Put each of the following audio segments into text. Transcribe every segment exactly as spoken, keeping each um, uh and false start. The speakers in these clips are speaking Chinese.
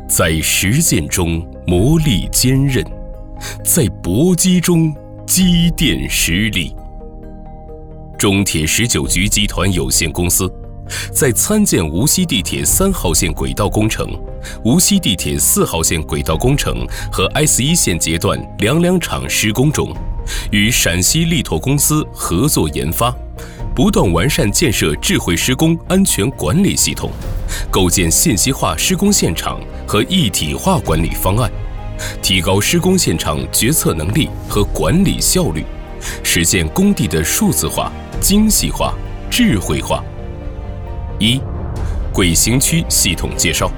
在实践中磨砺坚韧，在搏击中积淀实力。中铁十九局集团有限公司在参建无锡地铁三号线轨道工程、无锡地铁四号线轨道工程和 S 一 线阶段两两场施工中，与陕西力拓公司合作研发，不断完善建设智慧施工安全管理系统，构建信息化施工现场和一体化管理方案，提高施工现场决策能力和管理效率，实现工地的数字化、精细化、智慧化。一、轨行区系统介绍。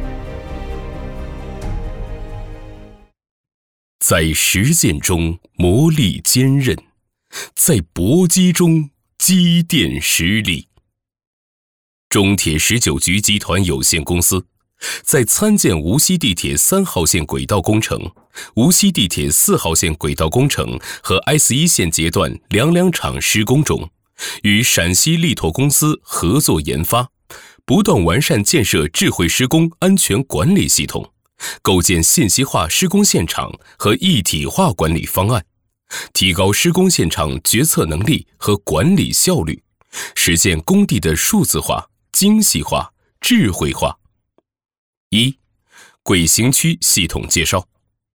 在实践中磨砺坚韧，在搏击中积淀实力。中铁十九局集团有限公司在参建无锡地铁三号线轨道工程、无锡地铁四号线轨道工程和 S 一 线阶段两两场施工中，与陕西力拓公司合作研发，不断完善建设智慧施工安全管理系统，构建信息化施工现场和一体化管理方案，提高施工现场决策能力和管理效率，实现工地的数字化、精细化、智慧化。一、轨行区系统介绍。